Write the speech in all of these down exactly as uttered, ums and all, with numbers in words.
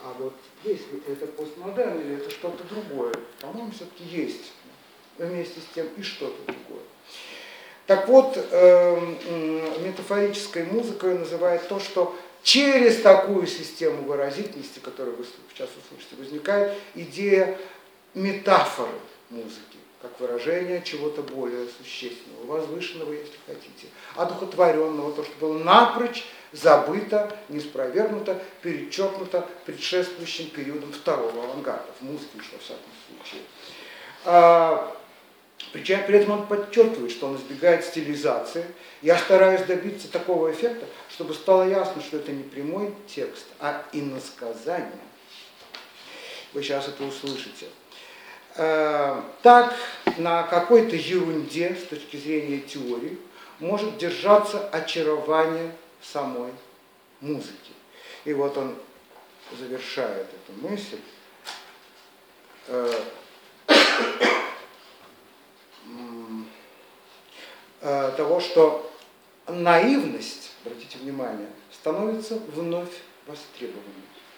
а вот есть ли это постмодерн или это что-то другое? По-моему, все-таки есть вместе с тем и что-то другое. Так вот, метафорической музыкой называют то, что через такую систему выразительности, которую вы сейчас услышите, возникает идея метафоры музыки, как выражение чего-то более существенного, возвышенного, если хотите, одухотворенного, то, что было напрочь забыто, неспровергнуто, перечеркнуто предшествующим периодом второго авангарда, в музыке уж во всяком случае. Причем при этом он подчеркивает, что он избегает стилизации. Я стараюсь добиться такого эффекта, чтобы стало ясно, что это не прямой текст, а иносказание. Вы сейчас это услышите. Так, на какой-то ерунде, с точки зрения теории, может держаться очарование самой музыки. И вот он завершает эту мысль того, что наивность, обратите внимание, становится вновь востребованной.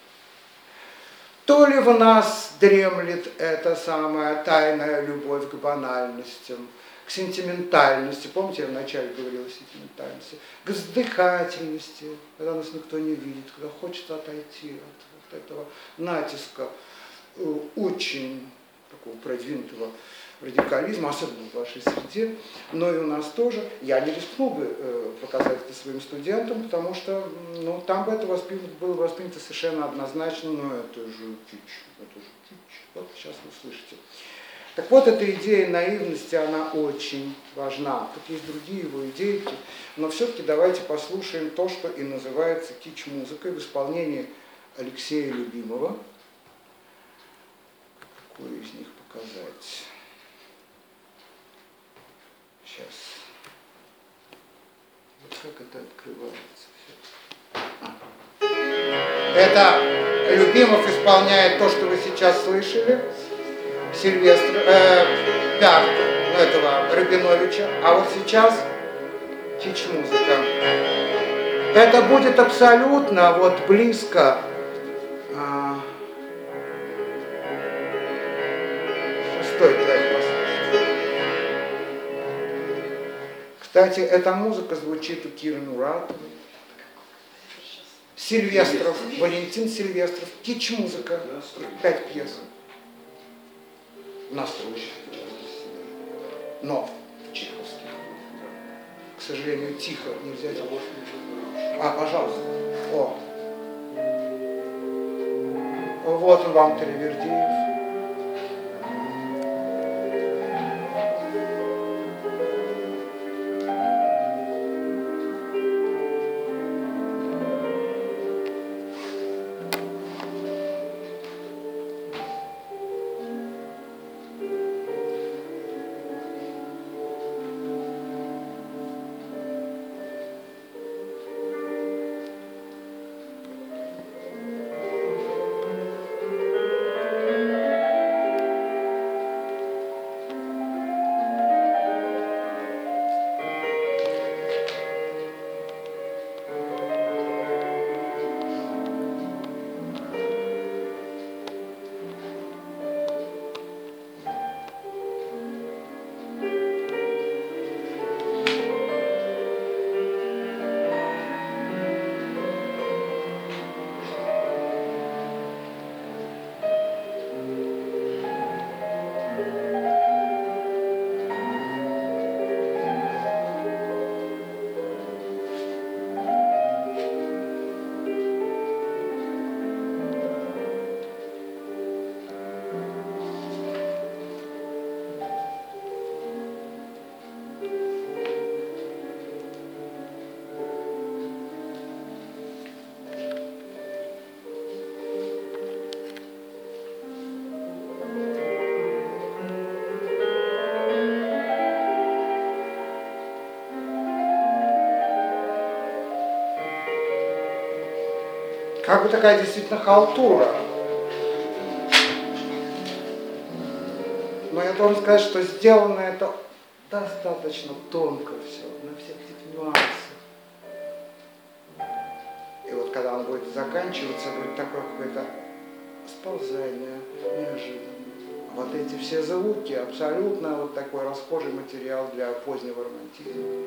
То ли в нас дремлет эта самая тайная любовь к банальностям, к сентиментальности, помните, я вначале говорила о сентиментальности, к вздыхательности, когда нас никто не видит, когда хочется отойти от, от этого натиска очень такого продвинутого радикализма, особенно в вашей среде, но и у нас тоже. Я не рискнул бы э, показать это своим студентам, потому что ну, там бы это воспринято, было воспринято совершенно однозначно, но это же кич, это же кич. Вот сейчас вы слышите. Так вот, эта идея наивности, она очень важна. Тут есть другие его идеи, но все-таки давайте послушаем то, что и называется кич-музыкой в исполнении Алексея Любимова. Какую из них показать? Сейчас. Вот как это открывается. Это Любимов исполняет то, что вы сейчас слышали. Сильвестр, э, Пярт, ну, этого Рабиновича. А вот сейчас кич-музыка. Это будет абсолютно вот близко. А, шестой трек послушать. Кстати, эта музыка звучит у Киры Муратовой. Сильвестров, Валентин Сильвестров. Кич-музыка. Пять пьес. Настрой. Но чеховский. К сожалению, тихо нельзя делать. А, пожалуйста. О. Вот он вам, Таривердиев. Как бы такая действительно халтура. Но я должен сказать, что сделано это достаточно тонко все, на всех этих нюансах. И вот когда он будет заканчиваться, будет такой какой-то сползание, неожиданно. Вот эти все звуки, абсолютно вот такой расхожий материал для позднего романтизма.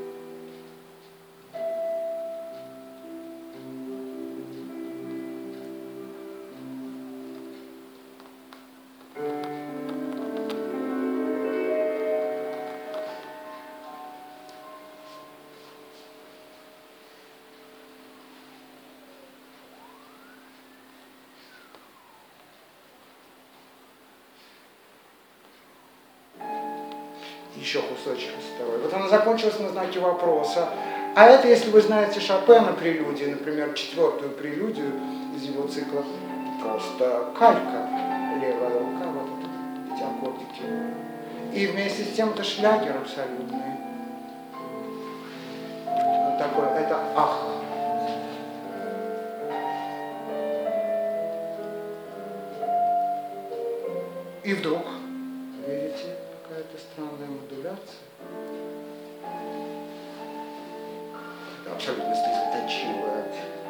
Еще кусочек второй. Вот она закончилась на знаке вопроса. А это, если вы знаете Шопена прелюдии, например, четвертую прелюдию из его цикла, просто калька, левая рука, вот это, эти аккордики. И вместе с тем это шлягер абсолютный. Вот такой, это ах. И вдруг, видите, какая-то странная модуляция. Это абсолютно слезоточивая.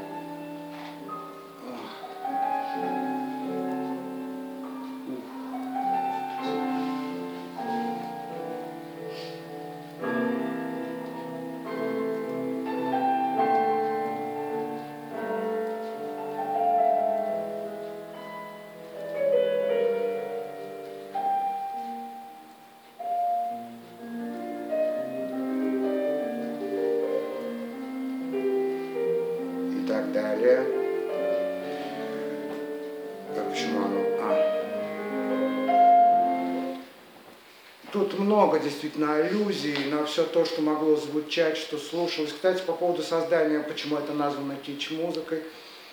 Далее. Так, почему оно? А. Тут много действительно аллюзий на все то, что могло звучать, что слушалось. Кстати, по поводу создания, почему это названо кич-музыкой.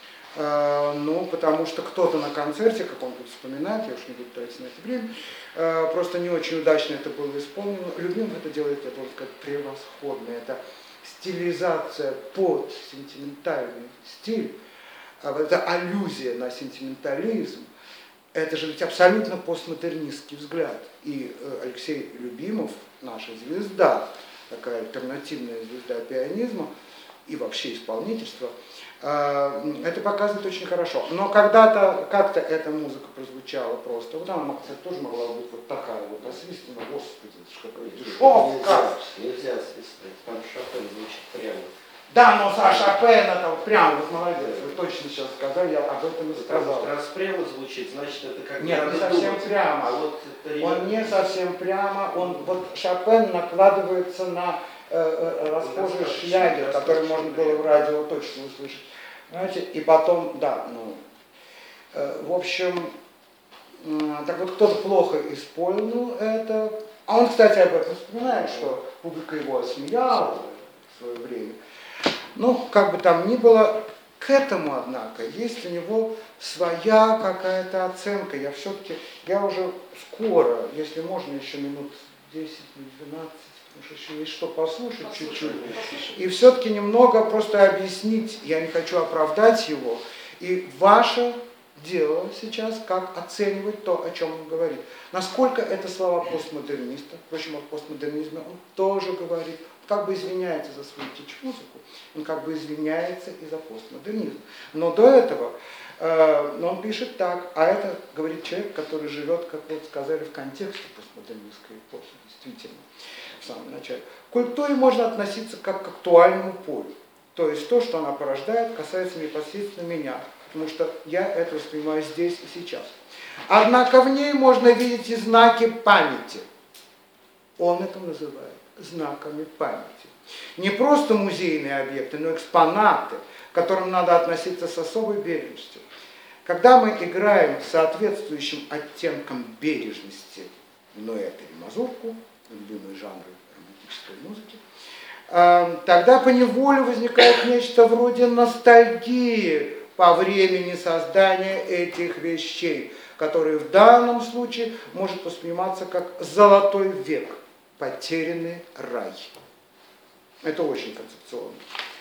Э, ну, потому что кто-то на концерте, как он тут вспоминает, я уж не буду тратить на это время, э, просто не очень удачно это было исполнено. Любимов это делает, я должен сказать, превосходно. Это стилизация под сентиментальный стиль, а вот эта аллюзия на сентиментализм, это же ведь абсолютно постмодернистский взгляд. И Алексей Любимов, наша звезда, такая альтернативная звезда пианизма и вообще исполнительства, это показывает очень хорошо. Но когда-то как-то эта музыка прозвучала просто. Вот она, кстати, тоже могла быть вот такая вот освистана. Господи, это же какая дешевка. Нельзя освистывать, там Шопен звучит прямо. Да, но со Шопена там прям, вот молодец, вы точно сейчас сказали, я об этом и сказал. Раз прямо звучит, значит это как Нет, не совсем думать. Прямо. А вот это... Он не совсем прямо, он, вот Шопен накладывается на э, э, расхожий шлягер, который можно было в радио точно услышать. Знаете, и потом, да, ну, э, в общем, э, так вот кто-то плохо исполнил это. А он, кстати, об этом вспоминает, что публика его осмеяла в свое время. Ну, как бы там ни было, к этому, однако, есть у него своя какая-то оценка. Я все-таки, я уже скоро, если можно, еще минут десять-двенадцать, потому что еще есть что послушать чуть-чуть. И все-таки немного просто объяснить, я не хочу оправдать его. И ваше дело сейчас, как оценивать то, о чем он говорит. Насколько это слова постмодерниста, впрочем, о постмодернизме он тоже говорит, как бы извиняется за свою кич-музыку, он как бы извиняется и за постмодернизм. Но до этого э, он пишет так, а это говорит человек, который живет, как вот сказали, в контексте постмодернистской эпохи, действительно, в самом начале. К культуре можно относиться как к актуальному полю. То есть то, что она порождает, касается непосредственно меня, потому что я это воспринимаю здесь и сейчас. Однако в ней можно видеть и знаки памяти. Он это называет знаками памяти. Не просто музейные объекты, но экспонаты, к которым надо относиться с особой бережностью. Когда мы играем с соответствующим оттенком бережности, но это и мазурку, любимые жанры романтической музыки, тогда поневоле возникает нечто вроде ностальгии по времени создания этих вещей, которые в данном случае может восприниматься как золотой век, потерянный рай. Это очень концепционно.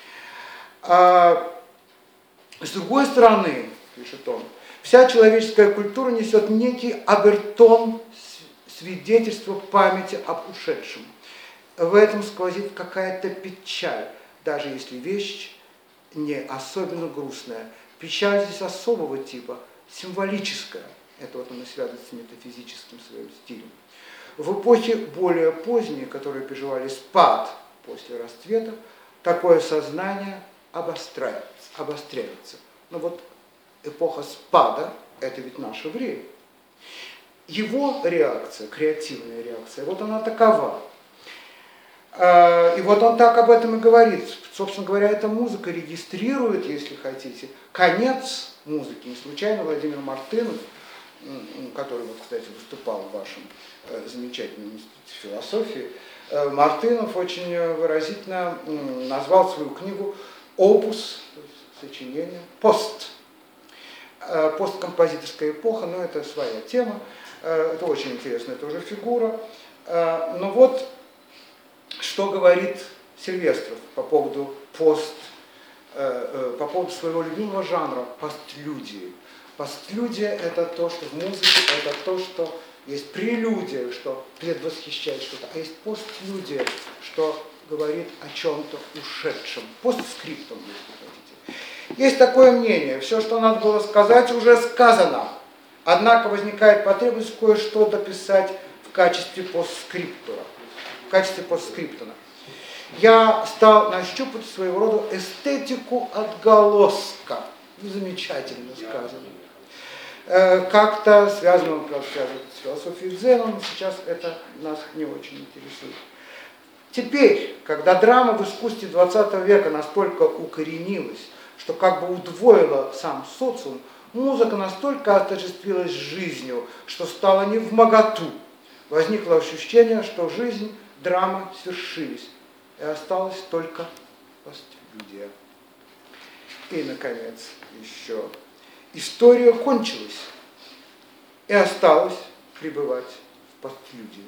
А, с другой стороны, пишет он, вся человеческая культура несет некий обертон свидетельства памяти об ушедшем. В этом сквозит какая-то печаль, даже если вещь не особенно грустная. Печаль здесь особого типа, символическое. Это вот оно связано с метафизическим своим стилем. В эпохе более поздней, которые переживали спад после расцвета, такое сознание обостряется. обостряется. Но вот эпоха спада – это ведь наше время. Его реакция, креативная реакция, вот она такова. И вот он так об этом и говорит. Собственно говоря, эта музыка регистрирует, если хотите, конец музыки. Не случайно Владимир Мартынов, который, вот, кстати, выступал в вашем замечательном институте философии, Мартынов очень выразительно назвал свою книгу «Опус», сочинение, «Пост». Посткомпозиторская эпоха, но это своя тема. Это очень интересная тоже фигура. Но вот что говорит Сильвестров по поводу пост, по поводу своего любимого жанра постлюдии. Постлюдия – это то, что в музыке, это то, что есть прелюдия, что предвосхищает что-то, а есть постлюдия, что говорит о чем-то ушедшем, постскриптум, если хотите. Есть такое мнение, все, что надо было сказать, уже сказано, однако возникает потребность кое-что дописать в качестве постскриптура, в качестве постскриптура. Я стал нащупать своего рода эстетику отголоска, замечательно сказано. Как-то связано, правда, связано с философией дзена, но сейчас это нас не очень интересует. Теперь, когда драма в искусстве двадцатого века настолько укоренилась, что как бы удвоила сам социум, музыка настолько отождествилась с жизнью, что стала невмоготу. Возникло ощущение, что жизнь, драма свершились, и осталась только постлюдия. И, наконец, еще история кончилась и осталось пребывать в постлюдии.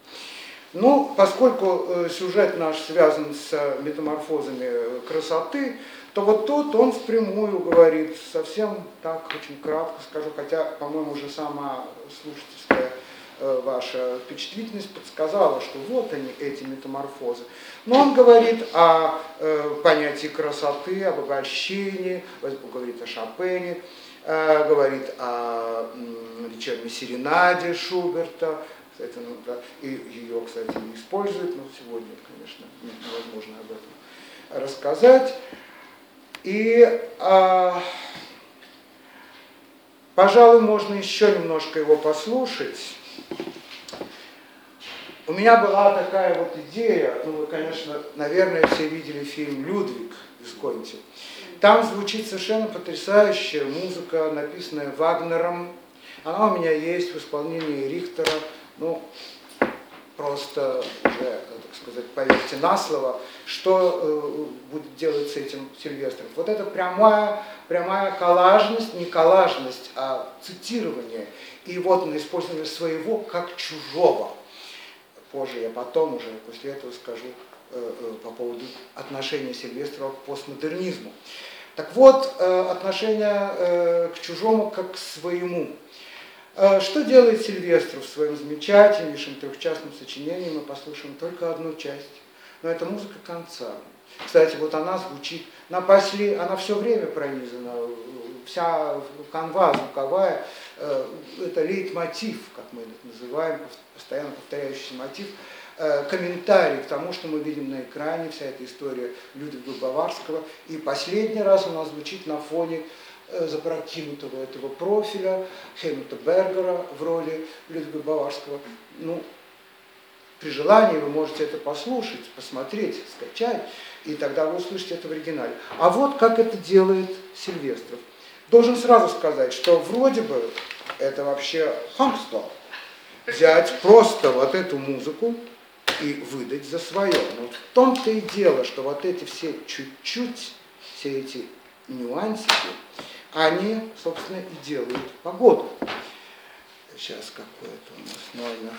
Ну, поскольку э, сюжет наш связан с метаморфозами красоты, то вот тут он впрямую говорит, совсем так, очень кратко скажу, хотя, по-моему, уже сама слушательская э, ваша впечатлительность подсказала, что вот они, эти метаморфозы. Но он говорит о э, понятии красоты, об обольщении, говорит о Шопене, э, говорит о э, вечерней серенаде Шуберта. Кстати, ну, да, и ее, кстати, не используют, но сегодня, конечно, невозможно об этом рассказать. И, а, пожалуй, можно еще немножко его послушать. У меня была такая вот идея, ну вы, конечно, наверное, все видели фильм «Людвиг» Висконти. Там звучит совершенно потрясающая музыка, написанная Вагнером. Она у меня есть в исполнении Рихтера. Ну, просто уже, так сказать, поверьте на слово, что э, будет делать с этим Сильвестров. Вот это прямая, прямая коллажность, не коллажность, а цитирование. И вот на использование своего как чужого. Позже я потом уже после этого скажу э, э, по поводу отношения Сильвестрова к постмодернизму. Так вот, э, отношение э, к чужому как к своему. Что делает Сильвестров в своем замечательнейшем трехчастном сочинении? Мы послушаем только одну часть, но это музыка конца. Кстати, вот она звучит, на после, она все время пронизана, вся канва звуковая, это лейтмотив, как мы это называем, постоянно повторяющийся мотив, комментарий к тому, что мы видим на экране, вся эта история Людвига Баварского. И последний раз она звучит на фоне запрокинутого этого профиля Хельмута Бергера в роли Людвига Баварского. Ну, при желании вы можете это послушать, посмотреть, скачать, и тогда вы услышите это в оригинале. А вот как это делает Сильвестров. Должен сразу сказать, что вроде бы это вообще хамство. Взять просто вот эту музыку и выдать за свое. Но в том-то и дело, что вот эти все чуть-чуть, все эти нюансики, они, собственно, и делают погоду. Сейчас какой-то у нас номер.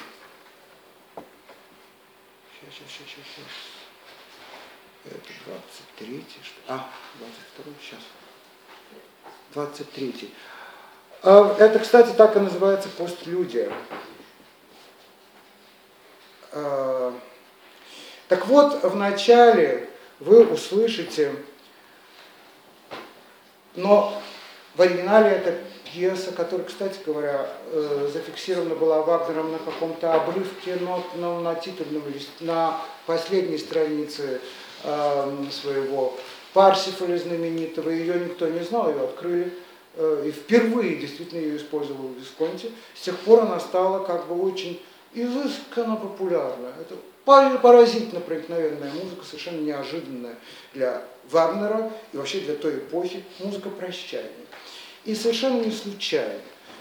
Сейчас, сейчас, сейчас, сейчас. Это двадцать третий, что ли? А, двадцать второй, сейчас. двадцать третий. Это, кстати, так и называется постлюдия. Так вот, в начале вы услышите, но в оригинале это пьеса, которая, кстати говоря, э, зафиксирована была Вагнером на каком-то обрывке нот, но на титульном листе, на последней странице э, своего Парсифаля знаменитого. Ее никто не знал, ее открыли. Э, и впервые действительно ее использовал в Висконти. С тех пор она стала как бы очень изысканно популярна. Это поразительно проникновенная музыка, совершенно неожиданная для Вагнера и вообще для той эпохи, музыка прощания. И совершенно не случайно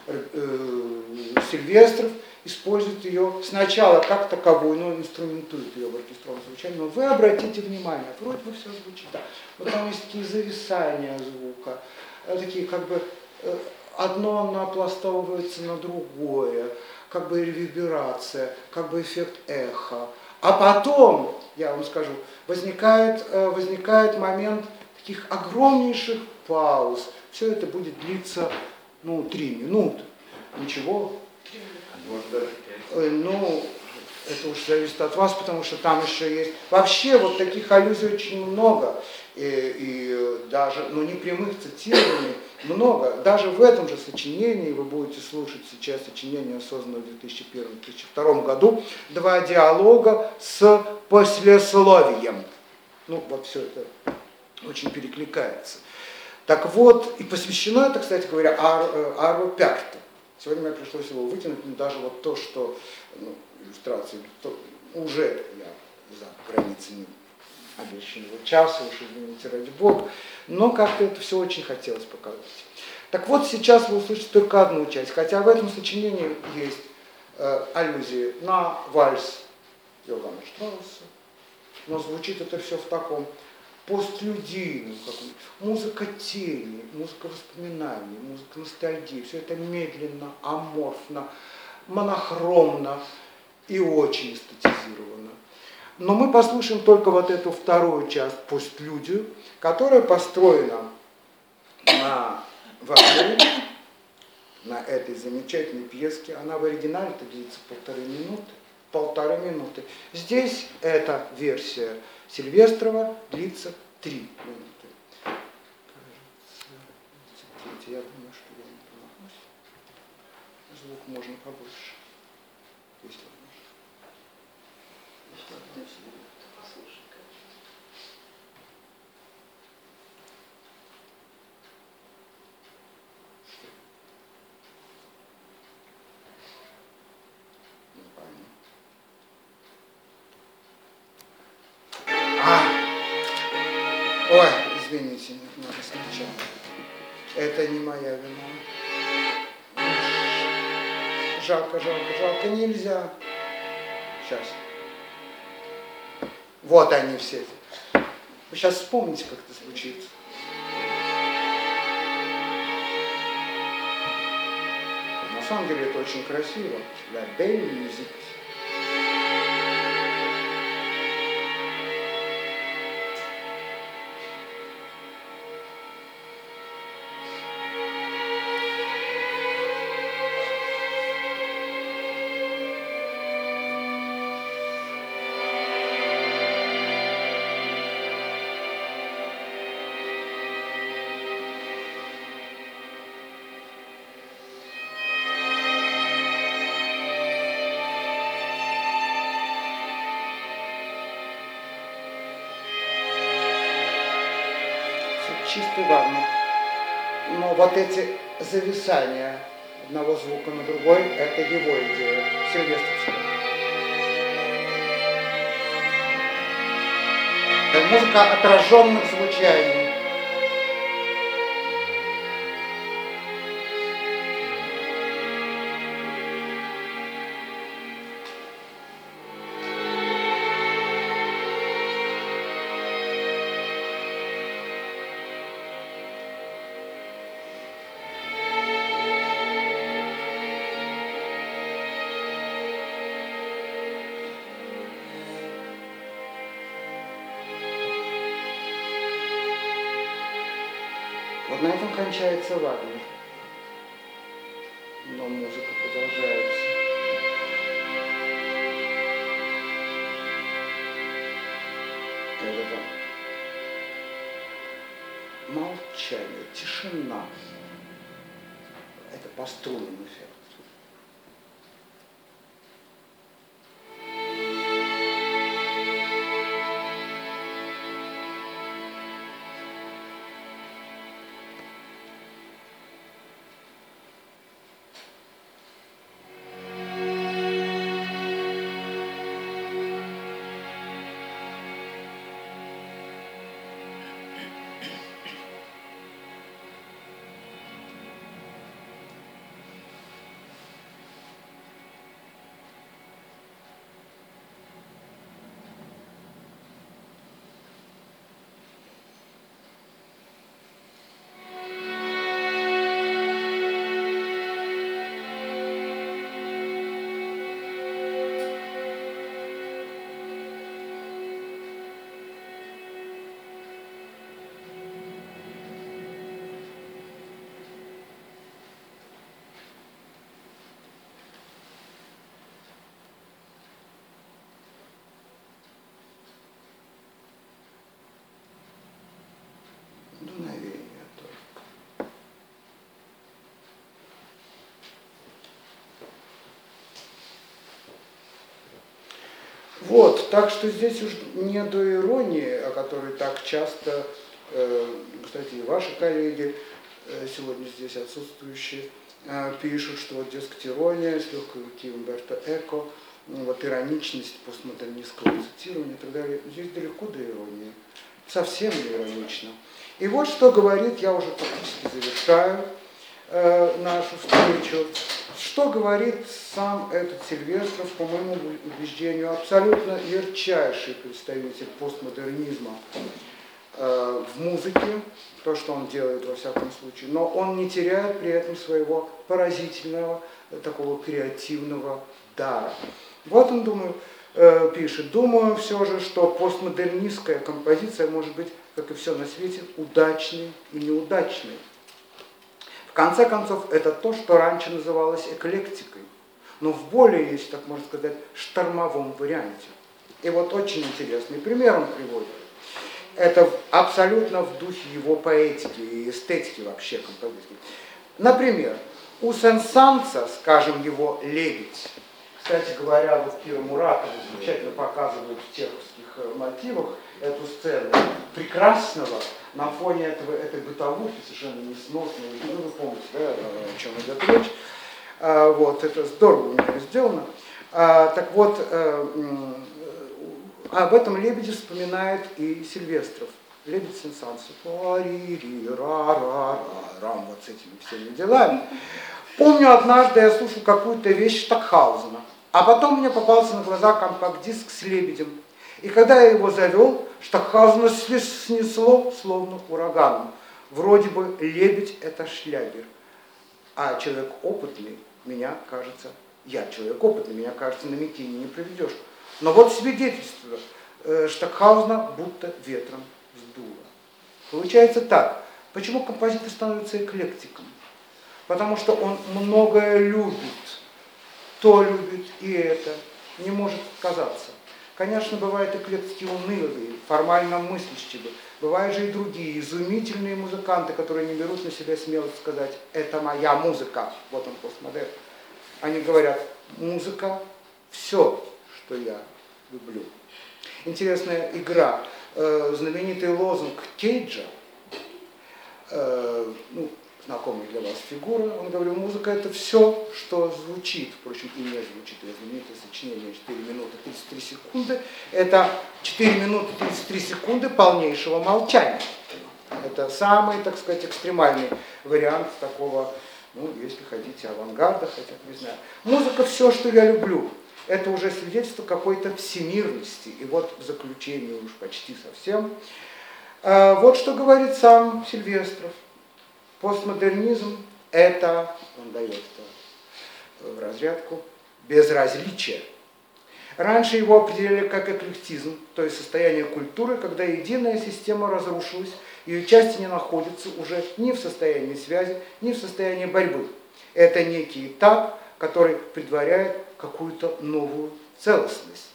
Сильвестров использует ее сначала как таковую, но инструментует ее в оркестровом звучании. Но вы обратите внимание, вроде бы все звучит так. Вот там есть такие зависания звука, такие как бы одно напластовывается на другое, как бы реверберация, как бы эффект эха. А потом, я вам скажу, возникает, возникает момент таких огромнейших пауз. Все это будет длиться, ну, три минуты. Ничего. Может, даже Ну, это уж зависит от вас, потому что там еще есть... Вообще вот таких аллюзий очень много. И, и даже, ну, не прямых цитирований много. Даже в этом же сочинении, вы будете слушать сейчас сочинение, созданное в две тысячи первом — две тысячи втором году, два диалога с послесловием. Ну, вот все это очень перекликается. Так вот, и посвящено это, кстати говоря, Ар, Арво Пяхту. Сегодня мне пришлось его вытянуть, но даже вот то, что, ну, иллюстрации, то уже я за границами обещанного часа, уж извините, ради бога, но как-то это все очень хотелось показать. Так вот, сейчас вы услышите только одну часть, хотя в этом сочинении есть э, аллюзии на вальс Йоганна Штрауса, но звучит это все в таком постлюдийном, музыка тени, музыка воспоминаний, музыка ностальгии, все это медленно, аморфно, монохромно и очень эстетизировано. Но мы послушаем только вот эту вторую часть, постлюдию, которая построена на Вагнере, на этой замечательной пьеске. Она в оригинале-то длится полторы минуты. Полторы минуты. Здесь эта версия Сильвестрова длится три минуты. Кажется, я думаю, что я не промахнусь. Звук можно побольше, если можно. Ой, извините, надо сначала. Это не моя вина. Жалко, жалко, жалко, нельзя. Сейчас. Вот они все. Вы сейчас вспомните, как это звучит. На самом деле это очень красиво. La belle musique. Чистый Вагнер. Но вот эти зависания одного звука на другой, это его идея, сильвестровская. Это музыка отраженных звучаний. Вот на этом кончается Вагнер. Но музыка продолжается. Это молчание, тишина. по струнам эффект. Дуновение только. Вот, так что здесь уж не до иронии, о которой так часто, э, кстати, и ваши коллеги, э, сегодня здесь отсутствующие, э, пишут, что вот, дескать, ирония с легкой руки Умберто Эко, ну, вот ироничность постмодернистского цитирования и так далее. Здесь далеко до иронии. Совсем не иронично. И вот что говорит, я уже практически завершаю э, нашу встречу, что говорит сам этот Сильвестров, по моему убеждению, абсолютно ярчайший представитель постмодернизма э, в музыке, то, что он делает во всяком случае, но он не теряет при этом своего поразительного, такого креативного дара. Вот он, думаю, э, пишет, думаю все же, что постмодернистская композиция может быть, как и все на свете, удачной и неудачной. В конце концов, это то, что раньше называлось эклектикой, но в более, если так можно сказать, штормовом варианте. И вот очень интересный пример он приводит. Это абсолютно в духе его поэтики и эстетики вообще композиции. Например, у Сен-Санса, скажем, его «Лебедь», кстати говоря, вот Кира Муратова замечательно показывает в чеховских мотивах эту сцену прекрасного на фоне этого, этой бытовухи, совершенно несносной, ну, вы помните, да, о чем идет речь. А, вот, это здорово у него сделано. А, так вот, а, об этом «Лебеде» вспоминает и Сильвестров. «Лебедь Сен-Санса». Рам, вот с этими всеми делами. Помню, однажды я слушал какую-то вещь Штокхаузена, а потом мне попался на глаза компакт-диск с «Лебедем». И когда я его завел, Штокхаузена снесло словно ураганом. Вроде бы «Лебедь» — это шлягер, а человек опытный, меня кажется, я человек опытный, меня кажется, на Микине не приведешь. Но вот свидетельство э, Штокхаузена будто ветром сдуло. Получается так. Почему композитор становится эклектиком? Потому что он многое любит, то любит и это, не может отказаться. Конечно, бывают эклектики унылые, формально мыслящие. Бывают же и другие, изумительные музыканты, которые не берут на себя смелость сказать, это моя музыка, вот он постмодерн. Они говорят, музыка – все, что я люблю. Интересная игра. Знаменитый лозунг Кейджа, ну, знакомая для вас фигура, он говорил, музыка — это все, что звучит, впрочем, и не звучит. Это знаменитое сочинение четыре минуты тридцать три секунды. Это четыре минуты тридцать три секунды полнейшего молчания. Это самый, так сказать, экстремальный вариант такого, ну, если хотите, авангарда, хотя бы, не знаю. Музыка — все, что я люблю. Это уже свидетельство какой-то всемирности. И вот в заключение уж почти совсем. Вот что говорит сам Сильвестров. Постмодернизм – это, он дает это в разрядку, безразличие. Раньше его определяли как эклектизм, то есть состояние культуры, когда единая система разрушилась, ее части не находятся уже ни в состоянии связи, ни в состоянии борьбы. Это некий этап, который предваряет какую-то новую целостность.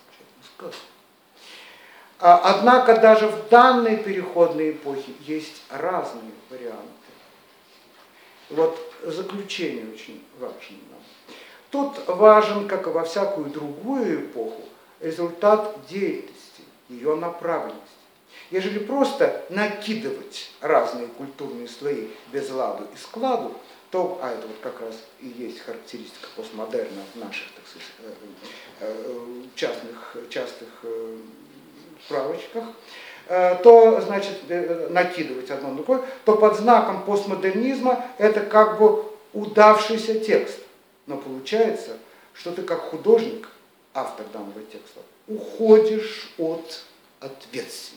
Однако даже в данной переходной эпохе есть разные варианты. Вот заключение очень важно. Тут важен, как и во всякую другую эпоху, результат деятельности, ее направленность. Ежели просто накидывать разные культурные слои без ладу и складу, то, а это вот как раз и есть характеристика постмодерна в наших, так сказать, частных, частых справочках, то, значит, накидывать одно на другое, то под знаком постмодернизма это как бы удавшийся текст. Но получается, что ты как художник, автор данного текста, уходишь от ответственности.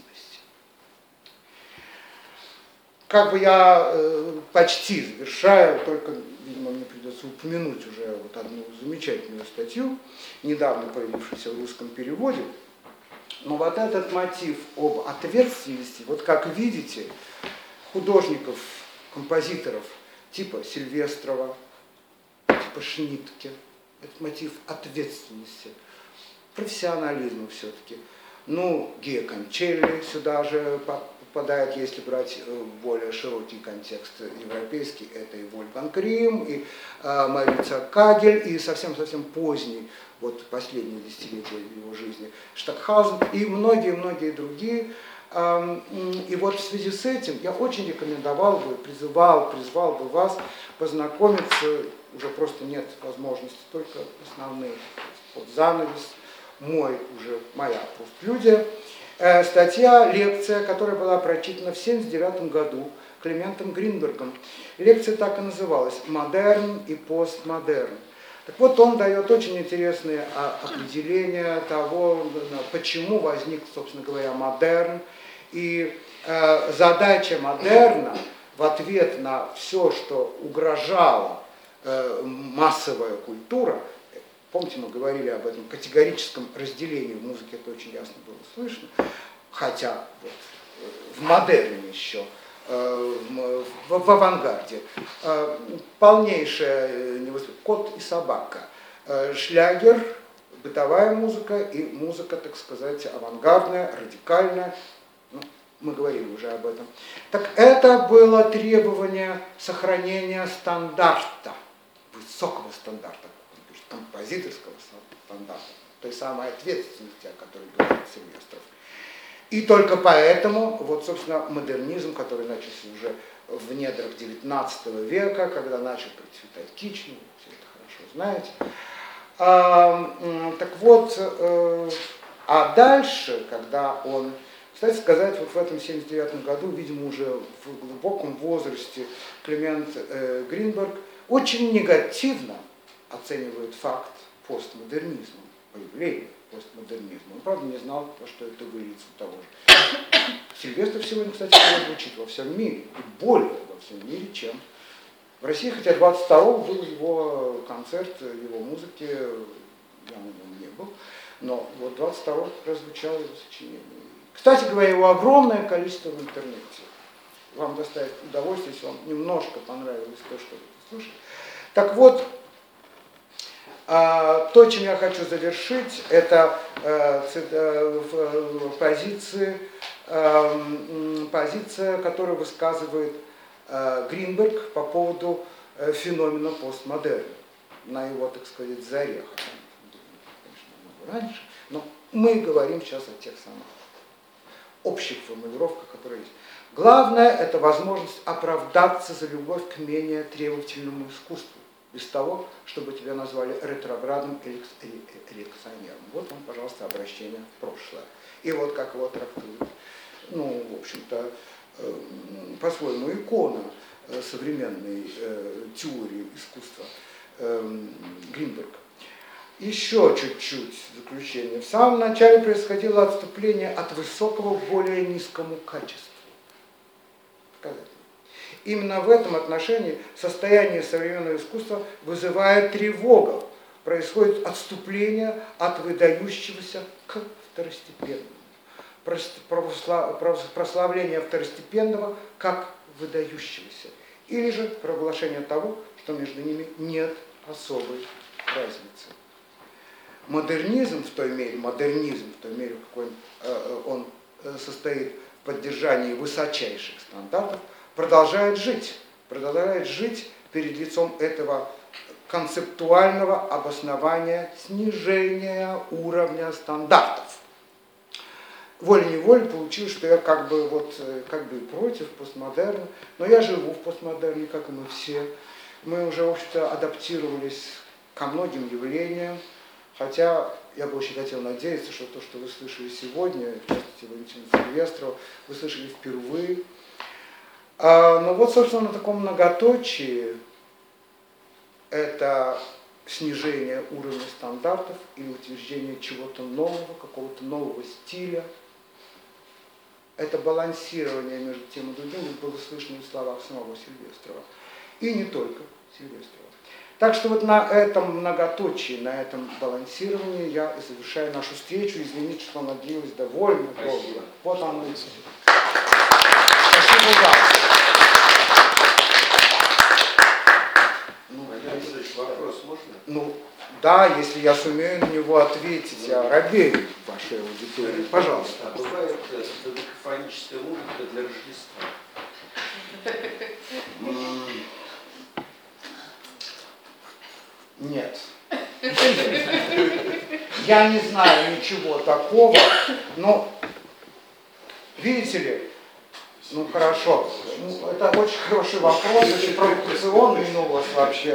Как бы я э, почти завершаю, только, видимо, мне придется упомянуть уже вот одну замечательную статью, недавно появившуюся в русском переводе. Но вот этот мотив об ответственности, вот как видите, художников, композиторов типа Сильвестрова, типа Шнитке, этот мотив ответственности, профессионализма все-таки. Ну, Гио Кончелли сюда же попадает, если брать более широкий контекст европейский, это и Вольфганг Рим, и э, Марица Кагель, и совсем-совсем поздний, вот последние десятилетия его жизни, Штокхаузен, и многие-многие другие. И вот в связи с этим я очень рекомендовал бы, призывал, призвал бы вас познакомиться, уже просто нет возможности, только основные, под занавес, мой уже, моя постфлюдия, э, статья, лекция, которая была прочитана в семьдесят девятом году Климентом Гринбергом. Лекция так и называлась «Модерн и постмодерн». Так вот, он дает очень интересные определения того, почему возник, собственно говоря, модерн. И э, задача модерна в ответ на все, что угрожала э, массовая культура, помните, мы говорили об этом категорическом разделении в музыке, это очень ясно было слышно, хотя вот, в модерне еще, э, в, в авангарде, э, полнейшая невысокая, кот и собака, э, шлягер, бытовая музыка и музыка, так сказать, авангардная, радикальная. Ну, мы говорили уже об этом. Так это было требование сохранения стандарта, высокого стандарта, композиторского стандарта, той самой ответственности, о которой говорит Сильвестров. И только поэтому, вот, собственно, модернизм, который начался уже в недрах девятнадцатого века, когда начал процветать кич, ну, все это хорошо знаете. А, так вот, а дальше, когда он, кстати сказать, вот в этом семьдесят девятом году, видимо, уже в глубоком возрасте, Климент э, Гринберг очень негативно оценивает факт постмодернизма, появления постмодернизма. Он, правда, не знал, что это выльется у того же. Сильвестров сегодня, кстати, звучит во всем мире, и более во всем мире, чем в России, хотя двадцать второго был его концерт, его музыки, я на нем не был, но вот двадцать второго прозвучало его сочинение. Кстати говоря, его огромное количество в интернете. Вам доставит удовольствие, если вам немножко понравилось то, что вы слушали. Так вот, то, чем я хочу завершить, это позиции, позиция, которую высказывает Гринберг по поводу феномена постмодерна. На его, так сказать, заре. Конечно, раньше, но мы говорим сейчас о тех самых общих формулировках, которые есть. Главное – это возможность оправдаться за любовь к менее требовательному искусству, без того, чтобы тебя назвали ретроградным или реакционером. Вот вам, пожалуйста, обращение в прошлое. И вот как его трактует, ну, в общем-то, э, по-своему икона э, современной э, теории искусства э, Гринберг. Еще чуть-чуть заключение. В самом начале происходило отступление от высокого к более низкому качеству. Именно в этом отношении состояние современного искусства вызывает тревогу. Происходит отступление от выдающегося к второстепенному. Прославление второстепенного как выдающегося. Или же проглашение того, что между ними нет особой разницы. Модернизм в той мере, модернизм в той мере, в какой он состоит в поддержании высочайших стандартов, продолжает жить, продолжает жить перед лицом этого концептуального обоснования снижения уровня стандартов. Волей-неволей получилось, что я как бы, вот, как бы и против постмодерна, но я живу в постмодерне, как и мы все. Мы уже, в общем-то, адаптировались ко многим явлениям, хотя я бы очень хотел надеяться, что то, что вы слышали сегодня, в частности, Валентина Сильвестрова, вы слышали впервые. А, но вот, собственно, на таком многоточии это снижение уровня стандартов или утверждение чего-то нового, какого-то нового стиля. Это балансирование между тем и другим было слышно в словах самого Сильвестрова. И не только Сильвестрова. Так что вот на этом многоточии, на этом балансировании я и завершаю нашу встречу. Извините, что она длилась довольно долго. Вот она и все. Спасибо вам. Ну, вопрос можно? Ну, да, если я сумею на него ответить, я робею вашей аудитории. Пожалуйста. А бывает додекафоническая музыка для Рождества? Нет. Я не знаю ничего такого, но, видите ли, ну хорошо, ну, это очень хороший вопрос, очень провокационный ну, у вас вообще,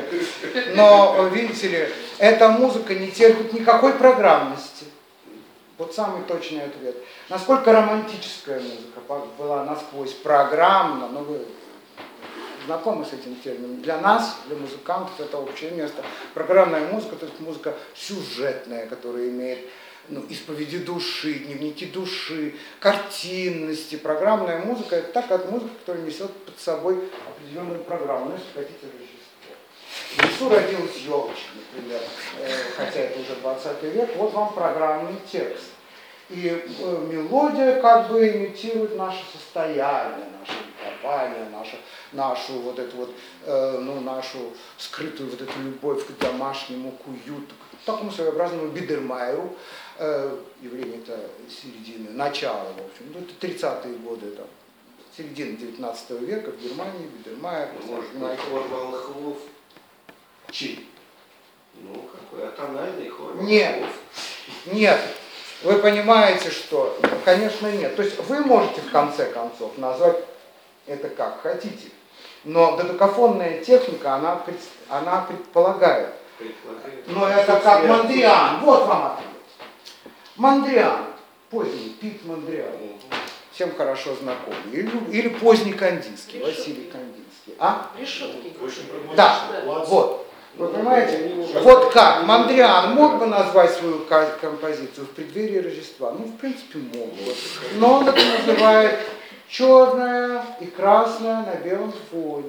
но, видите ли, эта музыка не терпит никакой программности. Вот самый точный ответ. Насколько романтическая музыка была насквозь программна, ну вы знакомы с этим термином. Для нас, для музыкантов, это общее место. Программная музыка, то есть музыка сюжетная, которая имеет ну, исповеди души, дневники души, картинности. Программная музыка – это так, как музыка, которая несет под собой определенную программу. Ну, если хотите, Рождество. В лесу родилась елочка, например, хотя это уже двадцатый век, вот вам программный текст. И э, мелодия как бы имитирует наше состояние, наше ликование, нашу, нашу вот эту вот, э, ну, нашу скрытую вот эту любовь к домашнему, к уюту, к такому своеобразному Бидермайеру, э, явление-то середины, начала, в общем, ну, это тридцатые годы, там, середина девятнадцатого века в Германии, Бидермайер, может быть, хор Волхвов? Чей? Ну, какой, атональный хор Волхвов? Нет, нет. Вы понимаете, что, конечно, нет. То есть вы можете в конце концов назвать это как хотите, но додекафонная техника, она, пред, она предполагает. Но это как Мондриан. Вот вам ответ. Мондриан, поздний Пит Мондриан, всем хорошо знакомый. Или, или поздний Кандинский, Василий Кандинский. А? Решетки. Да, вот. Вы понимаете? Вот как Мондриан мог бы назвать свою композицию в преддверии Рождества? Ну, в принципе, мог бы. Но он это называет черное и красное на белом фоне.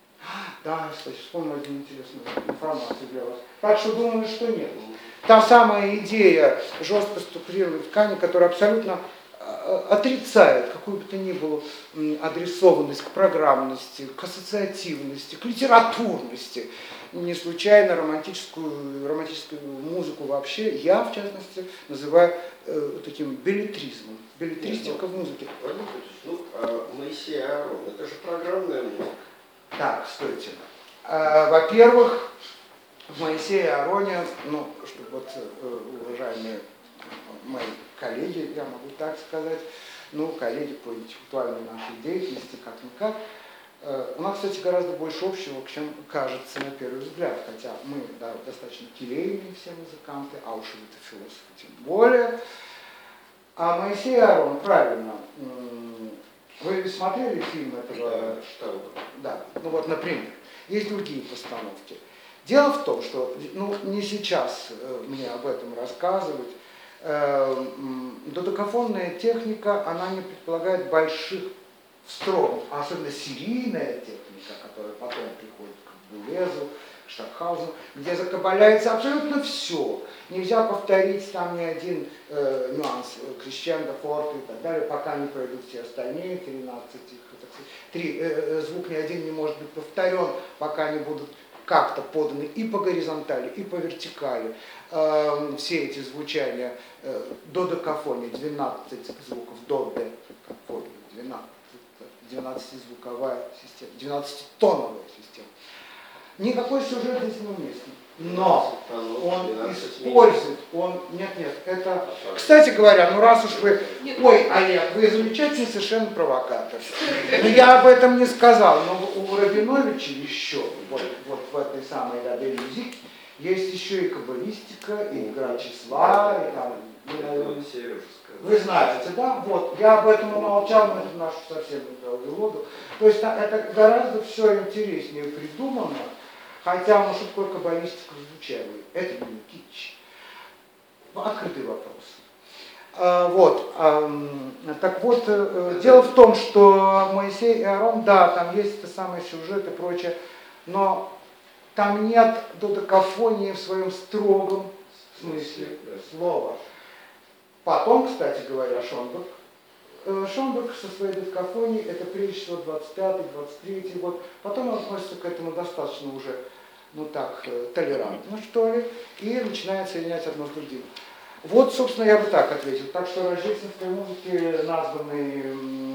Да, кстати, вспомнил одну интересную информацию для вас. Так что думаю, что нет. Та самая идея жестко структурированной ткани, которая абсолютно отрицает какую бы то ни было адресованность к программности, к ассоциативности, к литературности. Не случайно романтическую, романтическую музыку вообще я, в частности, называю э, таким беллетризмом. Беллетристика в музыке. Ну, а Моисей и Аарон, это же программная музыка. Так, стойте. А, во-первых, в Моисее и Аароне, ну, чтобы вот э, уважаемые мои коллеги, я могу так сказать, ну, коллеги по интеллектуальной нашей деятельности, как-никак, э, у нас, кстати, гораздо больше общего, чем кажется на первый взгляд, хотя мы да, достаточно келейные все музыканты, а уж это философы тем более. А Моисей и Аарон, правильно, вы смотрели фильм этого? Да, что? Да, ну вот, например, есть другие постановки. Дело в том, что, ну, не сейчас э, мне об этом рассказывать, э, додекафонная техника, она не предполагает больших строгов, а особенно серийная техника, которая потом приходит к Булезу, к Штокхаузену, где закабаляется абсолютно все. Нельзя повторить там ни один э, нюанс крещендо, форте и так далее, пока не пройдут все остальные тринадцать, так сказать, три, э, звук ни один не может быть повторен, пока не будут как-то поданы и по горизонтали, и по вертикали. Э, все эти звучания э, додекафония, двенадцать звуков, до де кафония, двенадцать, двенадцатизвуковая система, двенадцатитоновая система. Никакой сюжет здесь неуместен. Но он использует, он, нет, нет, это, кстати говоря, ну раз уж вы, ой, Олег, вы замечательный совершенно провокатор. Но я об этом не сказал, но у Рабиновича еще, вот, вот в этой самой «Ля де мюзик», есть еще и каббалистика, и игра числа, и там, вы, наверное, вы знаете, да? Вот, я об этом умолчал, но это нашу совсем не воду. То есть это гораздо все интереснее придумано. Хотя, ну, что такое каббалистика звучавый? Это не кич. Открытый вопрос. А, вот. А, так вот, а, дело в том, что Моисей и Аарон, да, там есть это самый сюжет и прочее, но там нет додекафонии в своем строгом смысле слова. Потом, кстати говоря, Шонберг, Шонберг со своей додекафонией, это прежде всего двадцать пятый двадцать третий год, потом он относится к этому достаточно уже, ну так, толерантно, что ли, и начинает соединять одно с другим. Вот, собственно, я бы так ответил. Так что рождественской музыке названный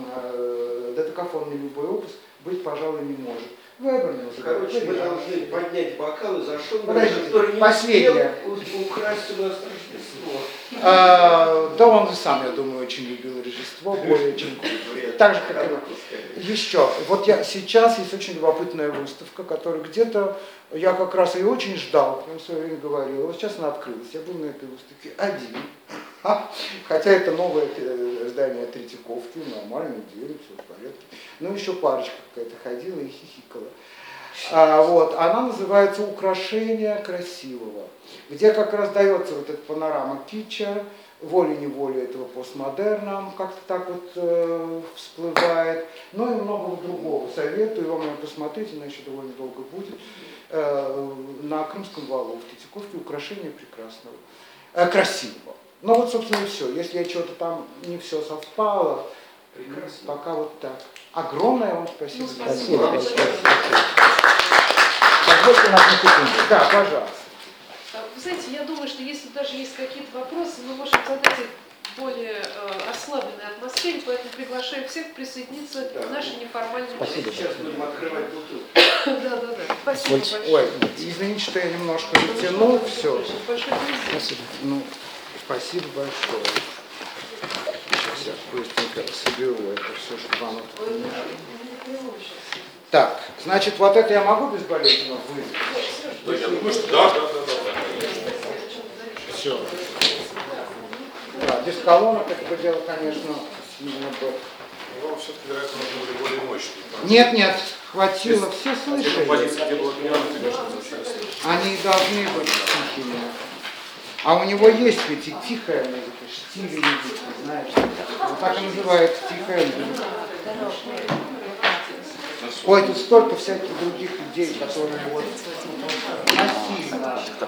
э, додекафонный любой опус быть, пожалуй, не может. Выборный. Короче, мы должны поднять бокалы за Шонберга, Подождите, который не последнее. успел украсть у нас Рождество. А, да он сам, я думаю, очень любил Рождество, более чем так же, как и еще. Вот я, сейчас есть очень любопытная выставка, которая где-то, я как раз ее очень ждал, я в свое время говорил, вот сейчас она открылась, я был на этой выставке один. Хотя это новое здание Третьяковки, нормально делают, все в порядке. Ну, еще парочка какая-то ходила и хихикала. А, вот, она называется «Украшение красивого», где как раз дается вот эта панорама китча, волей-неволей этого постмодерна, как-то так вот э, всплывает. Ну и многого другого. Советую вам ее посмотреть, она еще довольно долго будет. Э, на Крымском валу в Третьяковке «Украшение прекрасного», э, красивого. Ну вот, собственно, и все. Если я что-то там не все совпало, прекрасно. Пока вот так. Огромное вам спасибо. Ну, спасибо. Спасибо. Позвольте нас на секунду. Да, пожалуйста. Вы знаете, я думаю, что если даже есть какие-то вопросы, мы можем задать их в более э, ослабленной атмосфере, поэтому приглашаем всех присоединиться да. к нашей неформальной Спасибо. Сейчас будем открывать бутылку. Да, да, да. Спасибо большое. Ой, извините, что я немножко затянул. Все. Спасибо. Ну, спасибо большое. Сейчас я быстренько соберу это все, чтобы вам это помешало. Так, значит, вот это я могу безболезненно вызвать? Да, я думаю, что да, да, да, да. Все. Да, без колонок это бы дело, конечно, сильно бы. Вам все-таки, вероятно, нужны были более мощные. Нет, нет, хватило, все слышали. Композиции, где было пьяно, конечно, они должны быть тихими. А у него есть ведь и тихая музыка, стиль музыки, знаешь. Вот так и называется тихая музыка. Ой, тут столько всяких других людей, которые вот насильно